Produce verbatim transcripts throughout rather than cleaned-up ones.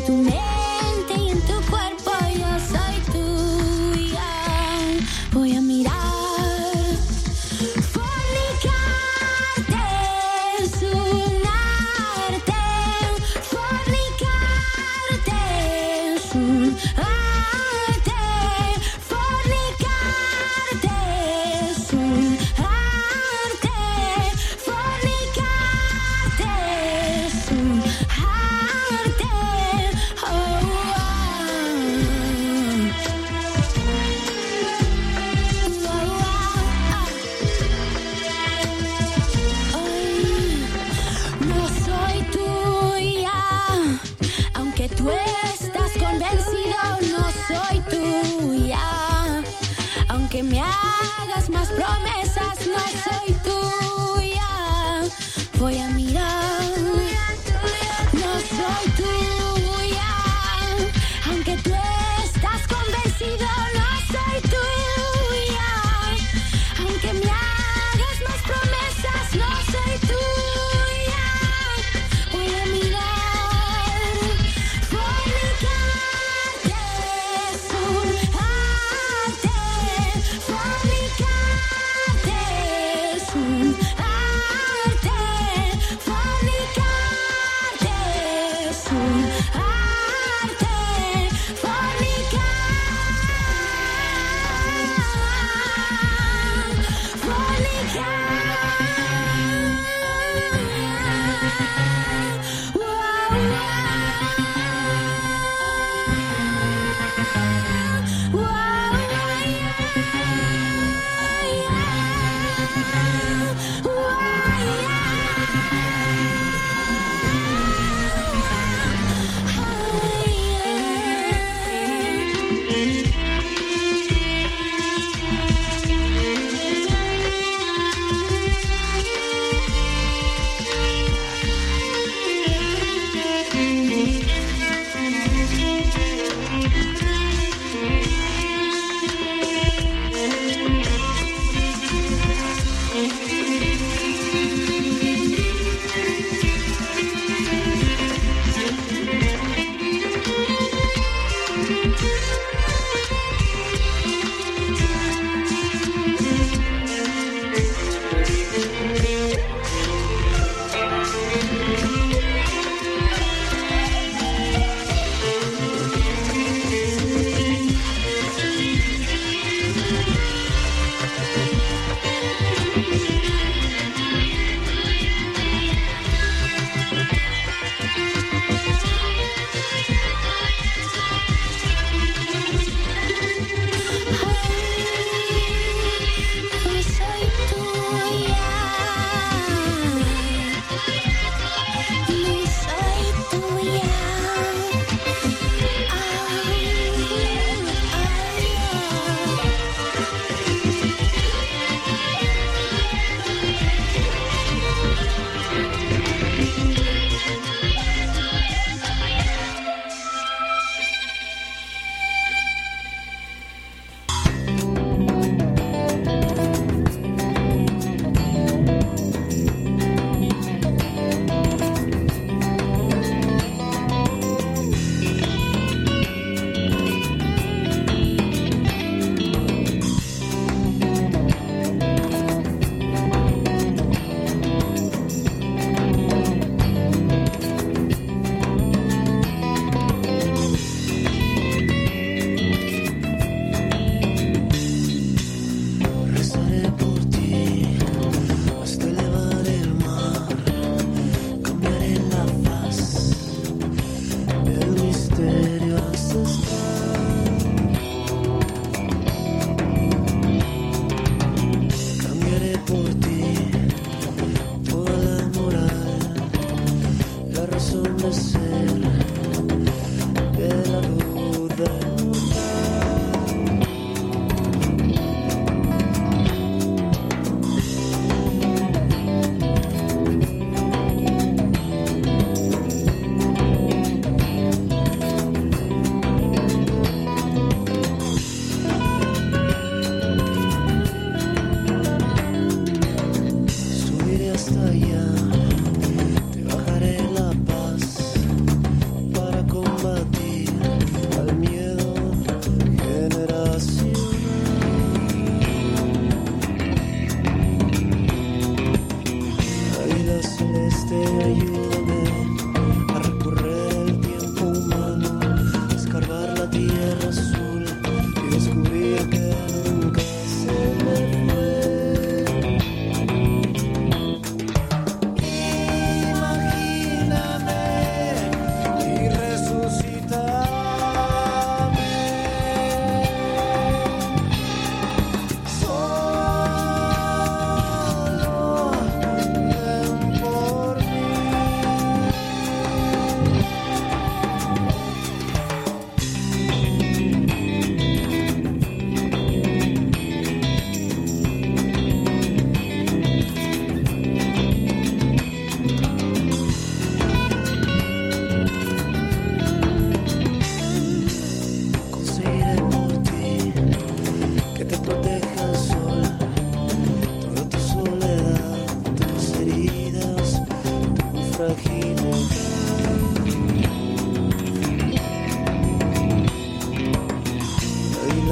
tu mente y en tu cuerpo yo soy tuya. Voy a mirar. Fornicarte es un arte. Fornicarte es un arte. Fornicarte es un arte. Fornicarte es un arte. Oh, oh. No soy tuya, aunque tú estás convencido, no soy tuya. Aunque me hagas más promesas, no soy tuya. Voy a mirar, no soy tuya. Aunque tú estás convencido, no soy tuya. Aunque me hagas más promesas, no soy tuya. Voy a mirar. Fornicarte es un arte. Fornicarte es un arte. Fornicarte es un arte.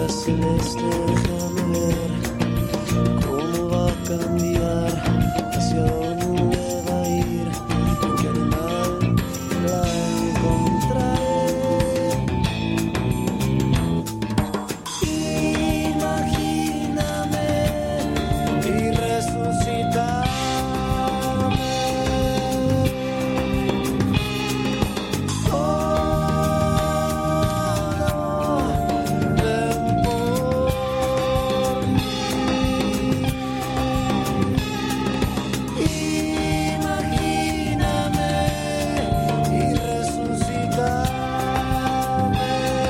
celeste, déjame ver cómo va a cambiar, hacia dónde va a ir, qué animal la encontraré. Imagíname y resucitame. Oh, no, ven por mí. Imagíname y resucitame.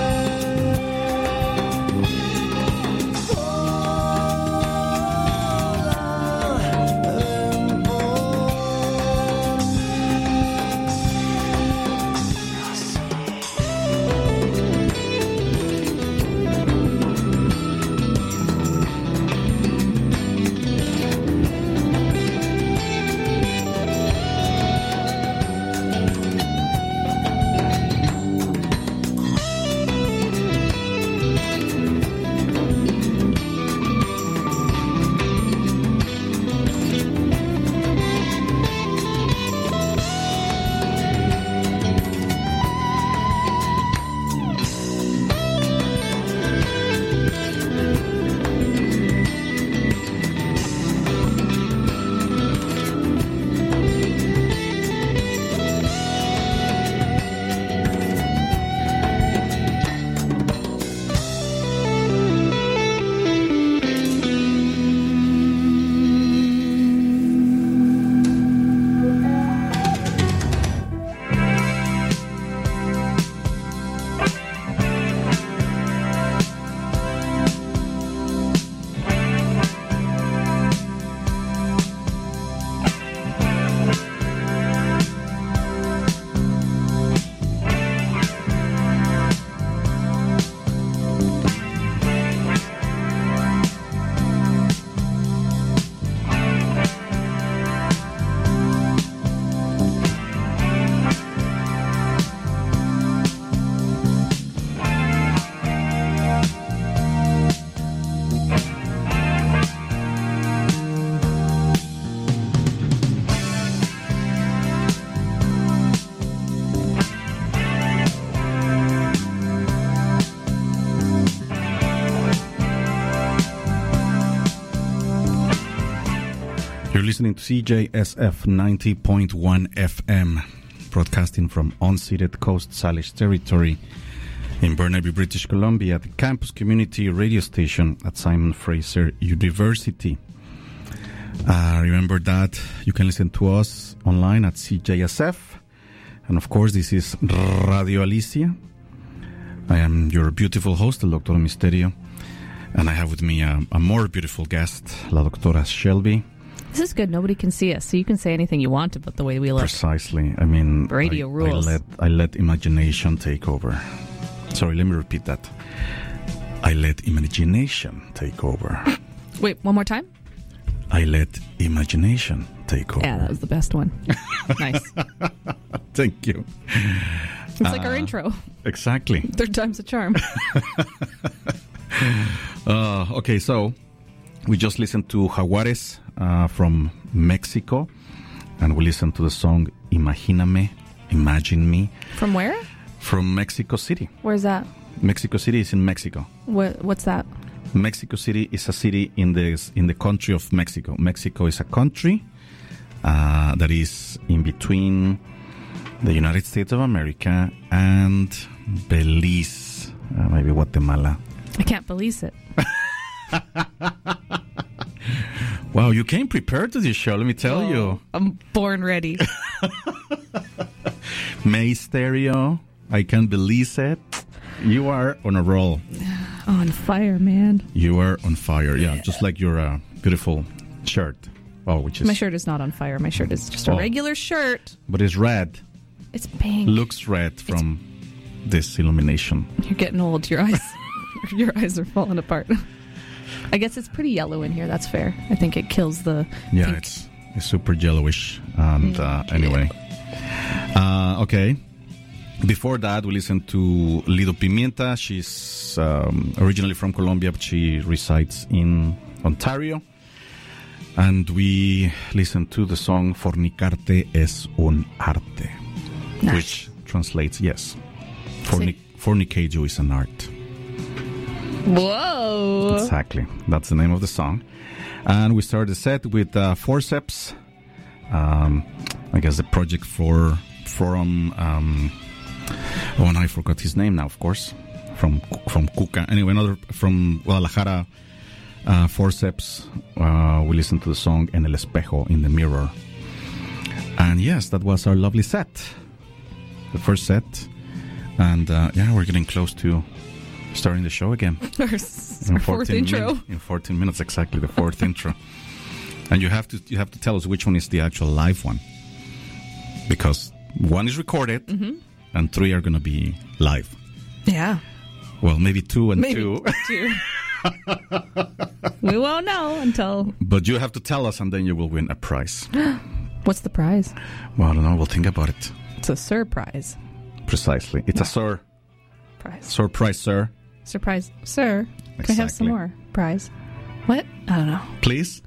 You're listening to C J S F ninety point one F M, broadcasting from unceded Coast Salish territory in Burnaby, British Columbia, the campus community radio station at Simon Fraser University. Uh, remember that you can listen to us online at C J S F. And of course, this is Radio Alicia. I am your beautiful host, the Doctor Misterio. And I have with me a, a more beautiful guest, La Doctora Shelby. This is good. Nobody can see us, so you can say anything you want about the way we look. Precisely. I mean, radio I, rules. I let, I let imagination take over. Sorry, let me repeat that. I let imagination take over. Wait, one more time? I let imagination take over. Yeah, that was the best one. Nice. Thank you. It's uh, like our intro. Exactly. Third time's a charm. uh, okay, so we just listened to Jaguares uh, from Mexico, and we listened to the song Imagíname, Imagine Me. From where? From Mexico City. Where's that? Mexico City is in Mexico. What, what's that? Mexico City is a city in the in the country of Mexico. Mexico is a country uh, that is in between the United States of America and Belize, uh, maybe Guatemala. I can't Belize it. Wow, you came prepared to this show, let me tell oh, you. I'm born ready. May Stereo, I can't Belize it. You are on a roll. On fire, man. You are on fire, yeah, yeah. Just like your uh, beautiful shirt. Oh, which is my shirt is not on fire. My shirt is just a oh. regular shirt. But it's red. It's pink. Looks red from it's... this illumination. You're getting old. Your eyes, your eyes are falling apart. I guess it's pretty yellow in here. That's fair. I think it kills the. Yeah, pink. it's it's super yellowish. And uh, anyway, uh, okay. Before that, we listened to Lido Pimienta. She's um, originally from Colombia, but she resides in Ontario. And we listened to the song Fornicarte es un arte, Nice. which translates, yes, fornic- fornicate you is an art. Whoa. Exactly. That's the name of the song. And we started the set with uh, Forceps. Um, I guess the project for from um, oh, and I forgot his name now. Of course, from from Cuca. Anyway, another from Guadalajara. Uh, Forceps. Uh, we listened to the song "En el espejo," in the mirror. And yes, that was our lovely set, the first set. And uh, yeah, we're getting close to starting the show again. Our, s- our fourth intro. Min- in fourteen minutes, exactly, the fourth intro. And you have to you have to tell us which one is the actual live one, because one is recorded Mm-hmm. and three are going to be live. Yeah. Well, maybe two and Maybe two. two. We won't know until. But you have to tell us, and then you will win a prize. What's the prize? Well, I don't know. We'll think about it. It's a surprise. Precisely. It's a sur Prize. surprise, sir. Surprise. Sir, can I have some Exactly. more? Prize. What? I don't know. Please.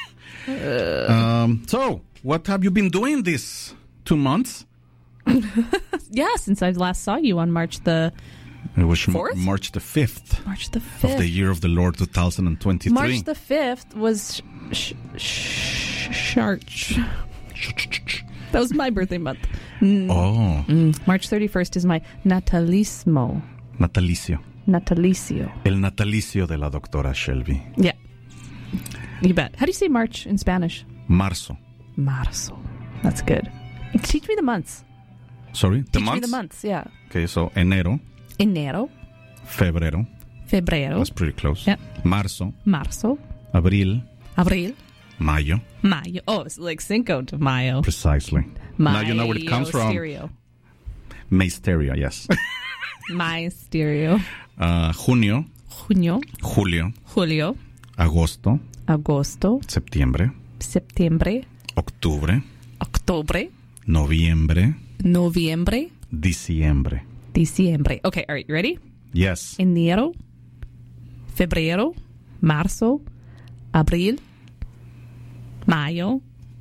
um, so, what have you been doing these two months? Yeah, since I last saw you on March the It was M- Fourth? March the fifth March the of fifth. the year of the Lord two thousand twenty-three. March the fifth was sh- sh- Sharch. That was my birthday month. Mm, Oh, mm. March thirty-first is my natalismo. natalicio. Natalicio. El natalicio de la doctora Shelby. Yeah. You bet. How do you say March in Spanish? Marzo. Marzo. That's good. Teach me the months. Sorry, the Teach months? me the months, yeah. Okay, so enero, Enero. febrero. Febrero. That's pretty close. Yeah. Marzo, Marzo. abril, Abril. mayo. Mayo. Oh, it's like Cinco de Mayo. Precisely. Now you know where it comes from. Stereo. Mysteria, yes. My stereo. uh, junio, Junio. julio, Julio. agosto, Agosto. septiembre, Septiembre. octubre, Octubre. noviembre, Noviembre. diciembre. Diciembre. Okay, all right, you ready? Yes. Enero. Febrero. Marzo. Abril. Mayo.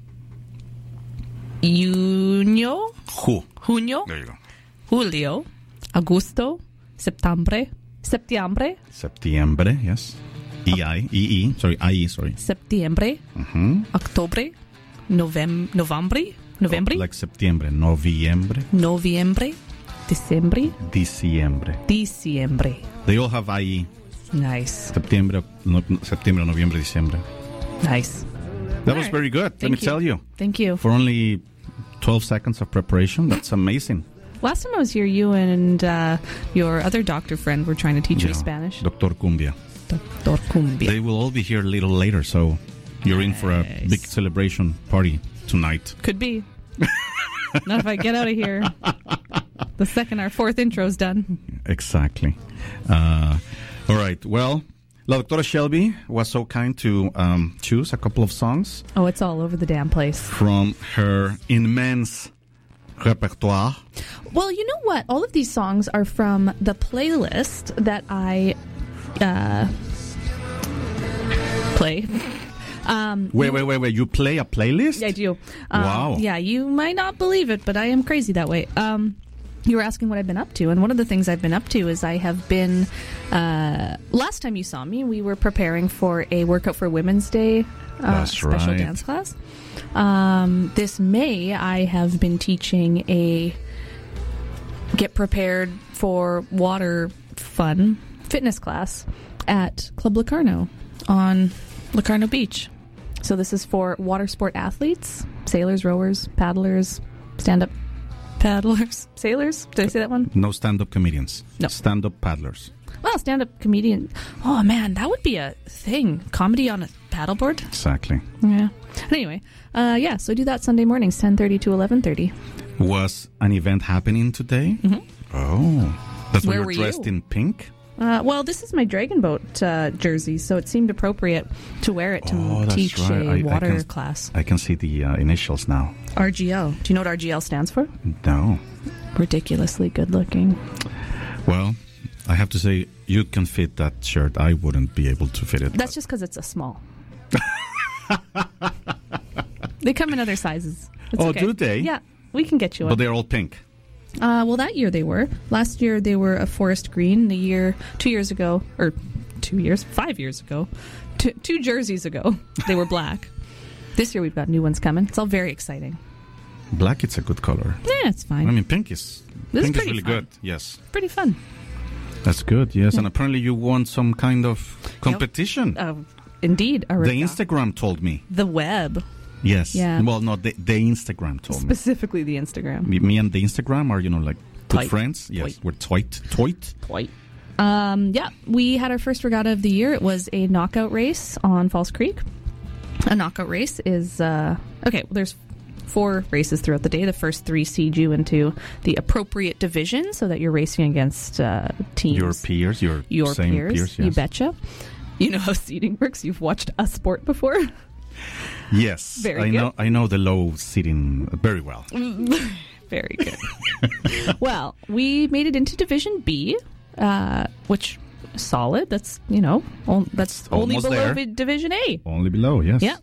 Junio. Ju. Junio. There you go. Julio. Agosto. Septiembre. Septiembre. Septiembre, yes. E I, E E, sorry, I E, sorry. Septiembre. Mm-hmm. Octubre. Novem- Novembre. Novembre. Like septiembre, noviembre, Noviembre. Diciembre. diciembre. Diciembre. They all have I E. Nice. Septiembre, no, septiembre, noviembre, diciembre. Nice. That All was right. very good. Let Thank me you. tell you. Thank you. For only twelve seconds of preparation, that's amazing. Last time I was here, you and uh, your other doctor friend were trying to teach me Yeah. Spanish. Doctor Cumbia. Doctor Cumbia. They will all be here a little later, so you're in for a Nice. big celebration party tonight. Could be. Not if I get out of here. The second our fourth intro's done. Exactly. Uh, all right. Well, La Doctora Shelby was so kind to um, choose a couple of songs Oh, it's all over the damn place. from her immense repertoire. Well, you know what? All of these songs are from the playlist that I uh, play. Um, Wait, wait, wait, wait. You play a playlist? I do. Um, Wow. Yeah, you might not believe it, but I am crazy that way. Um, you were asking what I've been up to, and one of the things I've been up to is I have been. Uh, last time you saw me, we were preparing for a Workout for Women's Day uh, That's special right. dance class. Um, this May, I have been teaching a get prepared for water fun fitness class at Club Locarno on Locarno Beach. So this is for water sport athletes, sailors, rowers, paddlers, stand-up paddlers, sailors. Did I say that one? No stand-up comedians. No. Stand-up paddlers. Well, stand-up comedian. Oh man, that would be a thing. Comedy on a paddleboard. Exactly. Yeah. Anyway, uh, yeah. So I do that Sunday mornings, ten thirty to eleven thirty. Was an event happening today? Mhm. Oh. That's why Where you're were dressed you? in pink? Uh, well, this is my Dragon Boat uh, jersey, so it seemed appropriate to wear it to Oh, that's teach right. a I- I water can- class. I can see the uh, initials now. R G L. Do you know what R G L stands for? No. ridiculously good looking. Well, I have to say, you can fit that shirt. I wouldn't be able to fit it. That's just because it's a small. They come in other sizes. It's Oh, okay. do they? Yeah, we can get you But one. they're all pink. Uh, well, that year they were. Last year they were a forest green. The year, two years ago, or two years, five years ago, two, two jerseys ago, they were black. This year we've got new ones coming. It's all very exciting. Black, it's a good color. Yeah, it's fine. I mean, pink is This is pink is pretty really fun. good. Yes, Pretty fun. that's good. Yes, Yeah. and apparently you won some kind of competition. Uh, indeed. A The regatta. Instagram told me. The web. Yes. Yeah. Well, no, the, the Instagram told me. Specifically the Instagram. Me, me and the Instagram are, you know, like good Tight. friends. Yes, Tight. we're toit. Toit. Quite. Um, yeah, we had our first regatta of the year. It was a knockout race on Falls Creek. A knockout race is, uh, okay, well, there's four races throughout the day. The first three seed you into the appropriate division so that you're racing against uh, teams. Your peers, your, Your same peers, peers. you Yes. betcha. You know how seating works. You've watched a sport before. Yes, Very I good. know. I know the low sitting very well. Very good. Well, we made it into Division B, uh, which is solid. That's, you know, on, that's only Almost below there. vi- Division A. Only below. Yes. Yeah.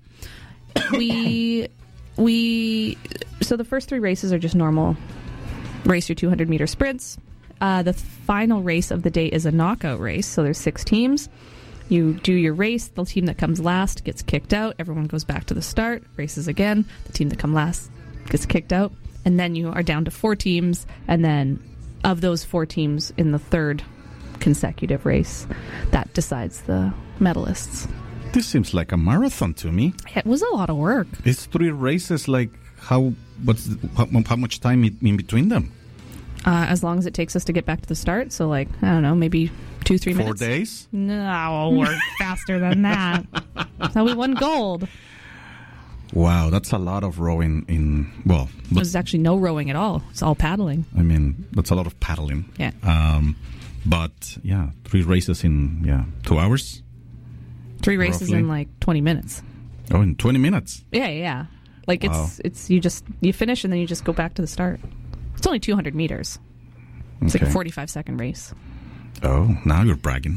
we we so the first three races are just normal race your two hundred meter sprints. Uh, the final race of the day is a knockout race. So there's six teams. You do your race. The team that comes last gets kicked out. Everyone goes back to the start. Races again. The team that comes last gets kicked out. And then you are down to four teams. And then of those four teams in the third consecutive race, that decides the medalists. This seems like a marathon to me. It was a lot of work. It's three races. Like how? What's the, how, how much time in, in between them? Uh, as long as it takes us to get back to the start. So, like, I don't know, maybe two, three Four minutes. days. No, we're faster than that. That's how we won gold. Wow, that's a lot of rowing in. Well, but, There's actually no rowing at all. It's all paddling. I mean, that's a lot of paddling. Yeah. Um, but yeah, three races in yeah two hours. Three races roughly. in like twenty minutes. Oh, in twenty minutes. Yeah, yeah, yeah. Like it's Wow. it's you just you finish and then you just go back to the start. It's only two hundred meters. It's like Okay. a forty-five second race. Oh, now you're bragging.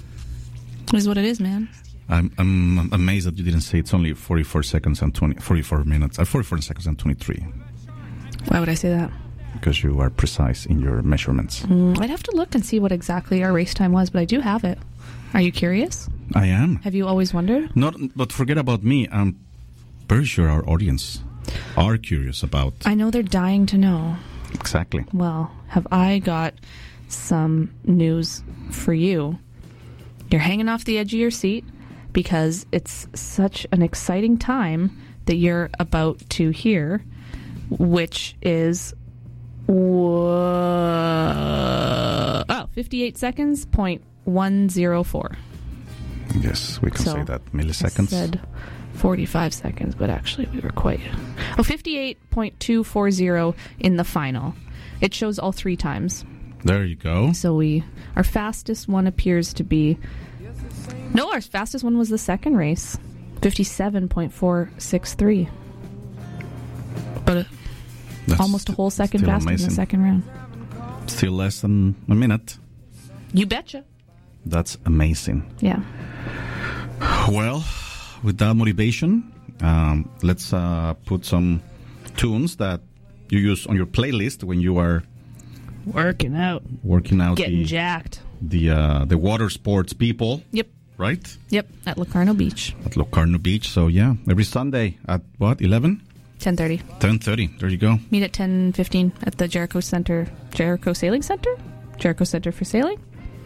Is what it is, man. I'm I'm amazed that you didn't say it's only forty-four seconds and twenty, forty-four minutes, uh, forty-four seconds and twenty-three, Why would I say that? because you are precise in your measurements. Mm, I'd have to look and see what exactly our race time was, but I do have it. Are you curious? I am. Have you always wondered? Not, but forget about me. I'm very sure our audience are curious about I know they're dying to know. exactly. Well, have I got some news for you? You're hanging off the edge of your seat because it's such an exciting time that you're about to hear, which is uh, oh, fifty-eight seconds, point one zero four. Yes, we can So, say that I milliseconds. said forty-five seconds, but actually we were quite... Oh, fifty-eight point two four zero in the final. It shows all three times. There you go. So we... Our fastest one appears to be... No, our fastest one was the second race. fifty-seven point four six three. But uh, That's almost a whole second still faster amazing. in the second round. Still less than a minute. You betcha. That's amazing. Yeah. Well, with that motivation, um, let's uh, put some tunes that you use on your playlist when you are Working out. working out Getting the jacked. the, uh, the water sports people, Yep. right? Yep. At Locarno Beach. At Locarno Beach. So yeah, every Sunday at what, eleven? ten thirty. ten thirty. There you go. Meet at ten fifteen at the Jericho Center. Jericho Sailing Center? Jericho Center for Sailing?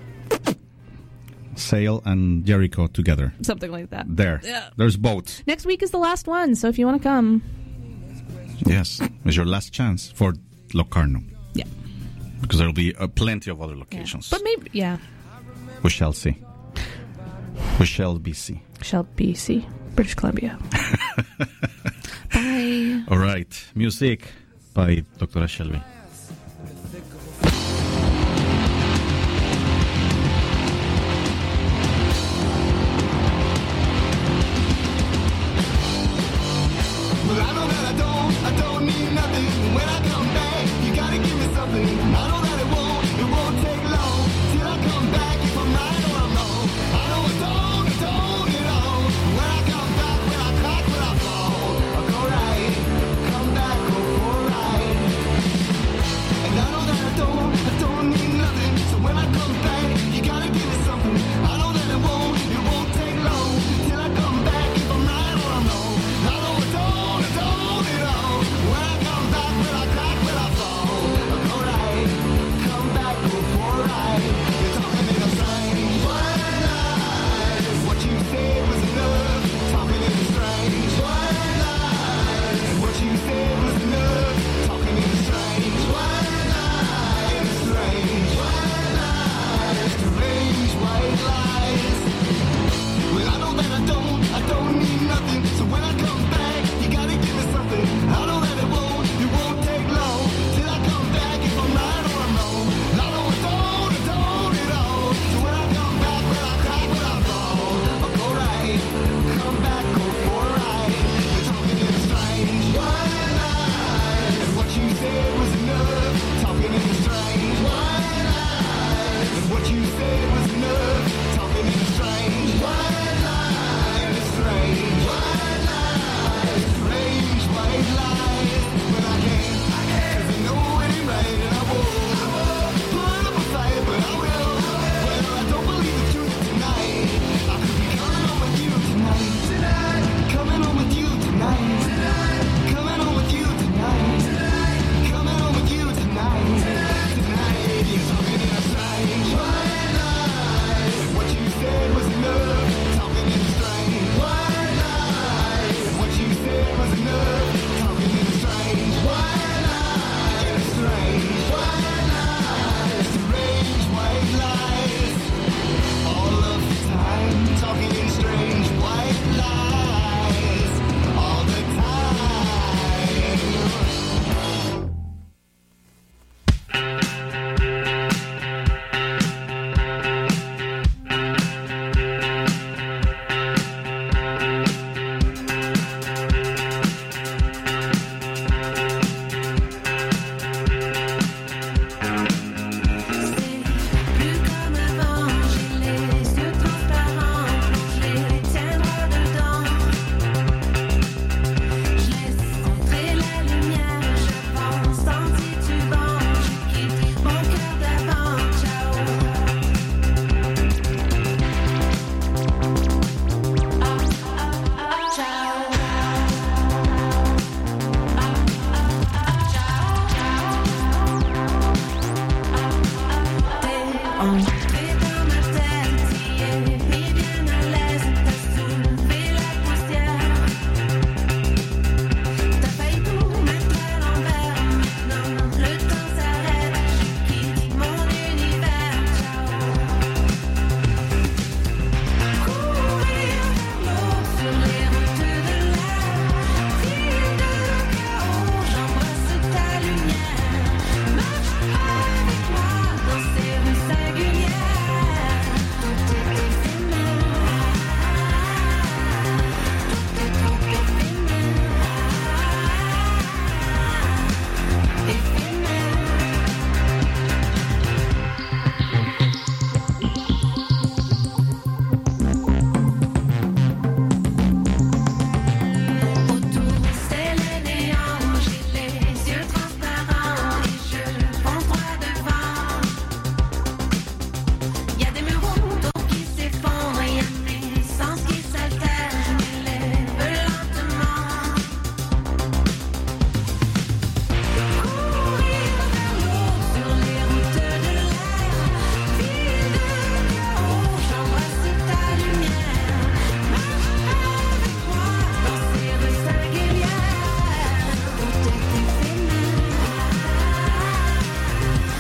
Sail and Jericho together. Something like that. There. Yeah. There's boats. Next week is the last one, so if you want to come, Yes. It's your last chance for Locarno. yeah. Because there will be uh, plenty of other yeah. locations. But maybe, yeah, We shall see. We shall be see. shall B C, British Columbia. Bye. All right. Music by Doctora Shelby.